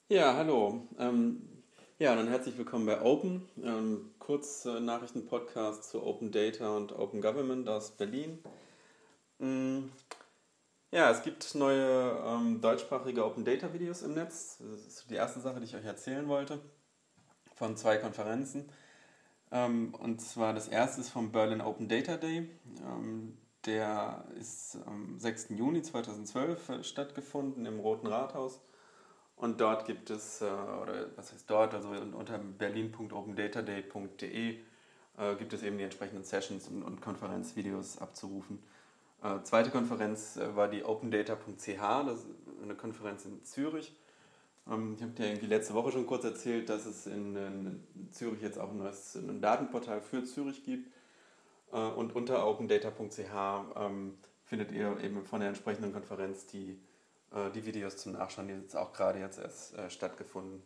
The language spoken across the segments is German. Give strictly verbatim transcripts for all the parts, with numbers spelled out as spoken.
Ja, hallo. Ähm, ja, dann herzlich willkommen bei Open, ähm, kurz äh, Nachrichten-Podcast zu Open Data und Open Government aus Berlin. Mm, ja, es gibt neue ähm, deutschsprachige Open Data Videos im Netz. Das ist die erste Sache, die ich euch erzählen wollte, von zwei Konferenzen. Ähm, und zwar das erste ist vom Berlin Open Data Day. Ähm, der ist am sechsten Juni zweitausendzwölf äh, stattgefunden im Roten Rathaus. Und dort gibt es, äh, oder was heißt dort, also unter berlin punkt opendataday punkt de äh, gibt es eben die entsprechenden Sessions und, und Konferenzvideos abzurufen. Äh, zweite Konferenz äh, war die opendata punkt c h, das ist eine Konferenz in Zürich. Ähm, ich habe dir irgendwie letzte Woche schon kurz erzählt, dass es in, in Zürich jetzt auch ein neues ein Datenportal für Zürich gibt. Äh, und unter opendata punkt c h ähm, findet ihr eben von der entsprechenden Konferenz die äh, die Videos zum Nachschauen, die jetzt auch gerade jetzt erst äh, stattgefunden.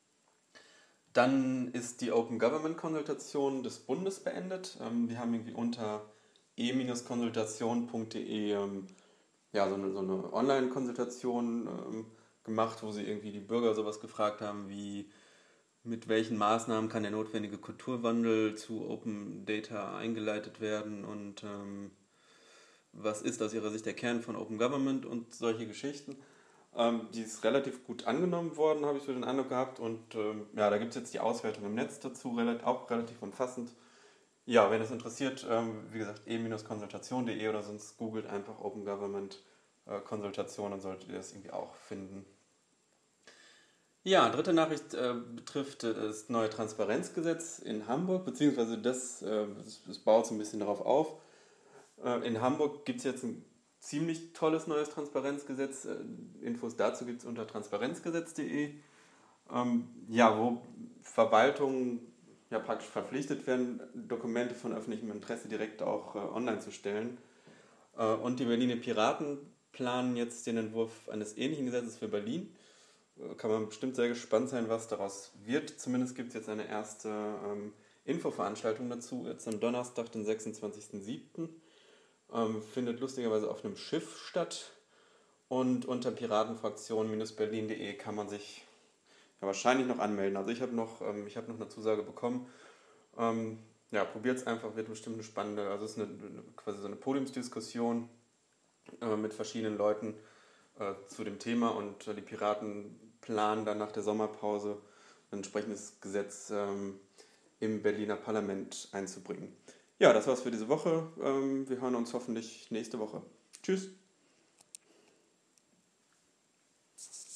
Dann ist die Open Government Konsultation des Bundes beendet. Ähm, wir haben irgendwie unter e-konsultation punkt de ähm, ja, so eine, so eine Online-Konsultation ähm, gemacht, wo sie irgendwie die Bürger sowas gefragt haben wie, mit welchen Maßnahmen kann der notwendige Kulturwandel zu Open Data eingeleitet werden und ähm, was ist aus ihrer Sicht der Kern von Open Government und solche Geschichten. Ähm, die ist relativ gut angenommen worden, habe ich so den Eindruck gehabt. Und ähm, ja, da gibt es jetzt die Auswertung im Netz dazu, relativ, auch relativ umfassend. Ja, wenn es interessiert, ähm, wie gesagt, e-konsultation punkt de oder sonst googelt einfach Open Government äh, Konsultation, dann solltet ihr das irgendwie auch finden. Ja, dritte Nachricht äh, betrifft äh, das neue Transparenzgesetz in Hamburg, beziehungsweise das, äh, das, das baut so ein bisschen darauf auf. Äh, in Hamburg gibt es jetzt ein ziemlich tolles neues Transparenzgesetz. Äh, Infos dazu gibt es unter transparenzgesetz punkt de. Ähm, ja, wo Verwaltungen ja praktisch verpflichtet werden, Dokumente von öffentlichem Interesse direkt auch äh, online zu stellen. Äh, und die Berliner Piraten planen jetzt den Entwurf eines ähnlichen Gesetzes für Berlin. Äh, kann man bestimmt sehr gespannt sein, was daraus wird. Zumindest gibt es jetzt eine erste ähm, Infoveranstaltung dazu, jetzt am Donnerstag, den sechsundzwanzigsten siebten Ähm, findet lustigerweise auf einem Schiff statt. Und unter piratenfraktion-berlin punkt de kann man sich ja, wahrscheinlich noch anmelden. Also ich habe noch, ähm, ich hab noch eine Zusage bekommen. Ähm, ja, probiert es einfach, wird bestimmt eine spannende, also es ist eine, eine, quasi so eine Podiumsdiskussion äh, mit verschiedenen Leuten äh, zu dem Thema und äh, die Piraten planen dann nach der Sommerpause ein entsprechendes Gesetz ähm, im Berliner Parlament einzubringen. Ja, das war's für diese Woche. Ähm, wir hören uns hoffentlich nächste Woche. Tschüss!